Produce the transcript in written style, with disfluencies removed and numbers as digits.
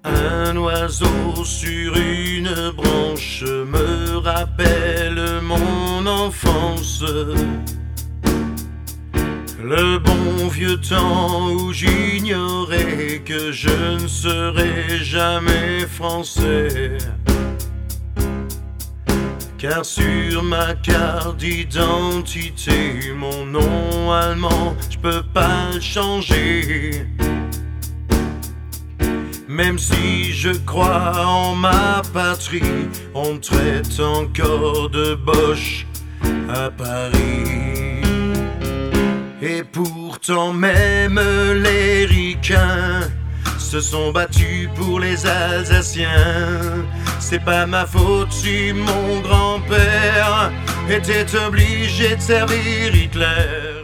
Un oiseau sur une branche me rappelle mon enfance. Le bon vieux temps où j'ignorais que je ne serais jamais français. Car sur ma carte d'identité, mon nom allemand, je peux pas le changer. Même si je crois en ma patrie, on me traite encore de boche à Paris. Et pourtant même les ricains se sont battus pour les Alsaciens. C'est pas ma faute si mon grand-père était obligé de servir Hitler.